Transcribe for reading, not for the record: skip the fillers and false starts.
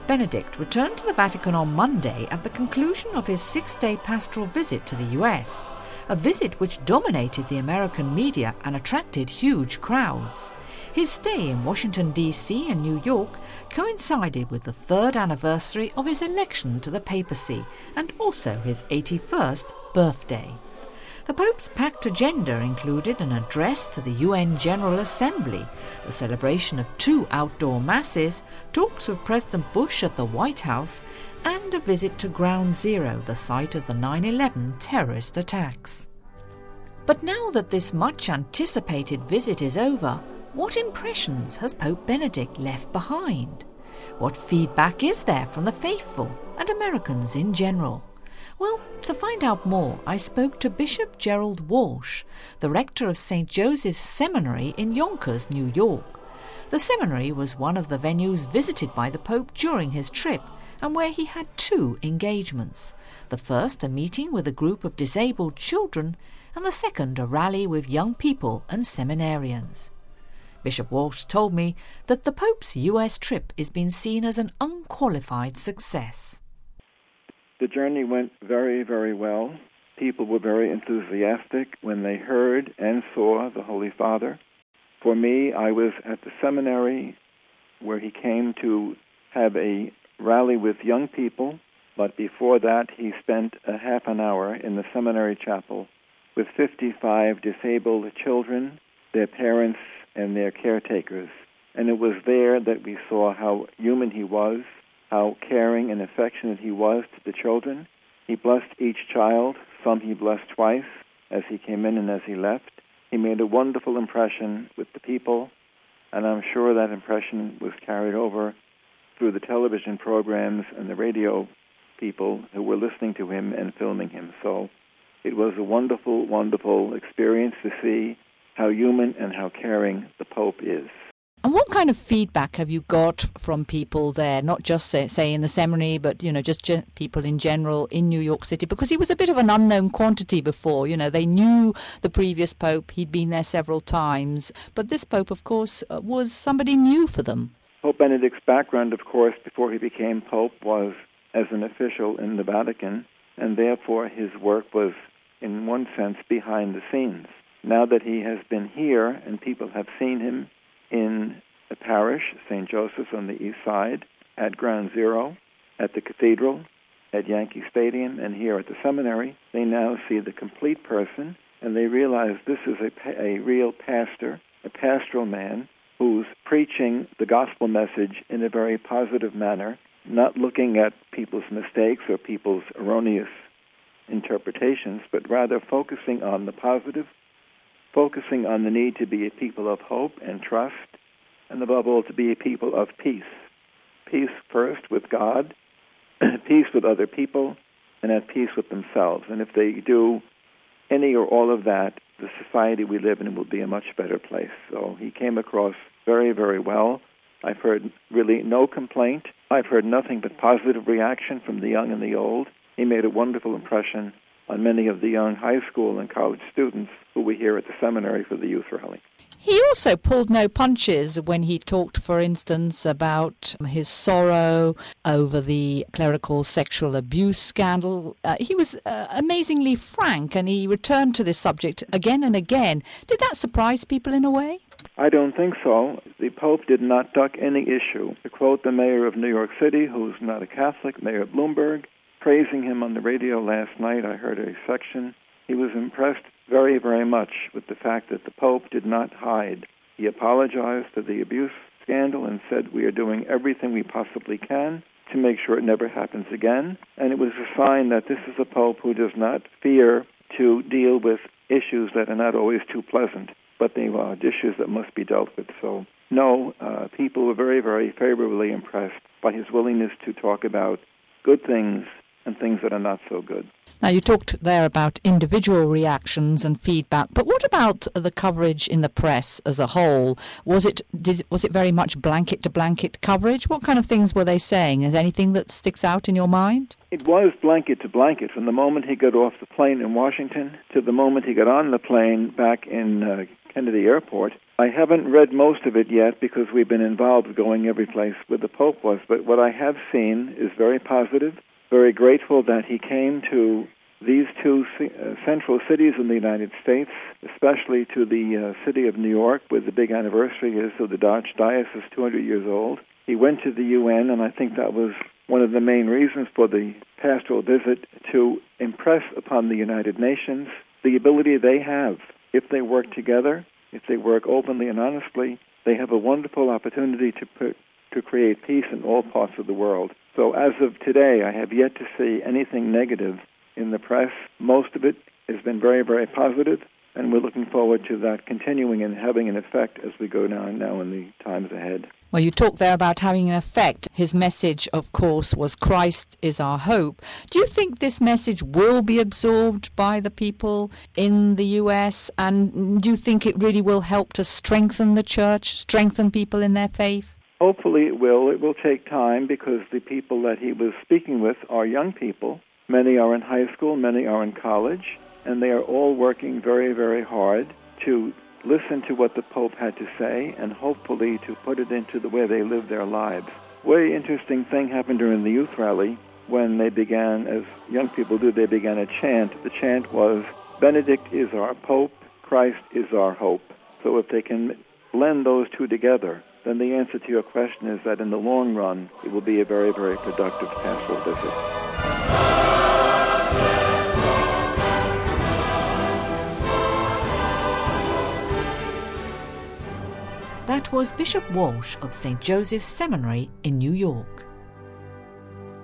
Benedict returned to the Vatican on Monday at the conclusion of his 6-day pastoral visit to the US, a visit which dominated the American media and attracted huge crowds. His stay in Washington, D.C. and New York coincided with the 3rd anniversary of his election to the papacy and also his 81st birthday. The Pope's packed agenda included an address to the UN General Assembly, the celebration of 2 outdoor masses, talks with President Bush at the White House, and a visit to Ground Zero, the site of the 9/11 terrorist attacks. But now that this much-anticipated visit is over, what impressions has Pope Benedict left behind? What feedback is there from the faithful and Americans in general? Well, to find out more, I spoke to Bishop Gerald Walsh, the rector of St. Joseph's Seminary in Yonkers, New York. The seminary was one of the venues visited by the Pope during his trip and where he had 2 engagements. The first, a meeting with a group of disabled children, and the second, a rally with young people and seminarians. Bishop Walsh told me that the Pope's US trip is being seen as an unqualified success. The journey went very, very well. People were very enthusiastic when they heard and saw the Holy Father. For me, I was at the seminary where he came to have a rally with young people, but before that he spent a half an hour in the seminary chapel with 55 disabled children, their parents, and their caretakers. And it was there that we saw how human he was, how caring and affectionate he was to the children. He blessed each child. Some he blessed twice, as he came in and as he left. He made a wonderful impression with the people, and I'm sure that impression was carried over through the television programs and the radio people who were listening to him and filming him. So it was a wonderful, wonderful experience to see how human and how caring the Pope is. And what kind of feedback have you got from people there, not just, say in the seminary, but, just people in general in New York City? Because he was a bit of an unknown quantity before. They knew the previous Pope. He'd been there several times. But this Pope, of course, was somebody new for them. Pope Benedict's background, of course, before he became Pope was as an official in the Vatican, and therefore his work was, in one sense, behind the scenes. Now that he has been here and people have seen him in the parish, St. Joseph's on the east side, at Ground Zero, at the cathedral, at Yankee Stadium, and here at the seminary, they now see the complete person, and they realize this is a real pastor, a pastoral man, who's preaching the gospel message in a very positive manner, not looking at people's mistakes or people's erroneous interpretations, but rather focusing on the positive, focusing on the need to be a people of hope and trust, and above all, to be a people of peace. Peace first with God, peace with other people, and at peace with themselves. And if they do any or all of that, the society we live in will be a much better place. So he came across very, very well. I've heard really no complaint. I've heard nothing but positive reaction from the young and the old. He made a wonderful impression on many of the young high school and college students who were here at the seminary for the youth rally. He also pulled no punches when he talked, for instance, about his sorrow over the clerical sexual abuse scandal. He was amazingly frank, and he returned to this subject again and again. Did that surprise people in a way? I don't think so. The Pope did not duck any issue. To quote the mayor of New York City, who's not a Catholic, Mayor Bloomberg, praising him on the radio last night, I heard a section. He was impressed very, very much with the fact that the Pope did not hide. He apologized for the abuse scandal and said, we are doing everything we possibly can to make sure it never happens again. And it was a sign that this is a Pope who does not fear to deal with issues that are not always too pleasant, but they are issues that must be dealt with. So, no, people were very, very favorably impressed by his willingness to talk about good things and things that are not so good. Now, you talked there about individual reactions and feedback, but what about the coverage in the press as a whole? Was it very much blanket-to-blanket coverage? What kind of things were they saying? Is there anything that sticks out in your mind? It was blanket-to-blanket from the moment he got off the plane in Washington to the moment he got on the plane back in Kennedy Airport. I haven't read most of it yet because we've been involved going every place where the Pope was, but what I have seen is very positive, very grateful that he came to these two central cities in the United States, especially to the city of New York, where the big anniversary is of the Archdiocese, 200 years old. He went to the UN, and I think that was one of the main reasons for the pastoral visit, to impress upon the United Nations the ability they have. If they work together, if they work openly and honestly, they have a wonderful opportunity to create peace in all parts of the world. So as of today, I have yet to see anything negative in the press. Most of it has been very, very positive, and we're looking forward to that continuing and having an effect as we go down now in the times ahead. Well, you talked there about having an effect. His message, of course, was Christ is our hope. Do you think this message will be absorbed by the people in the US? And do you think it really will help to strengthen the church, strengthen people in their faith? Hopefully it will. It will take time because the people that he was speaking with are young people. Many are in high school, many are in college, and they are all working very, very hard to listen to what the Pope had to say and hopefully to put it into the way they live their lives. Very interesting thing happened during the youth rally when they began, as young people do, they began a chant. The chant was, Benedict is our Pope, Christ is our hope. So if they can blend those two together, then the answer to your question is that in the long run, it will be a very, very productive pastoral visit. That was Bishop Walsh of St. Joseph's Seminary in New York.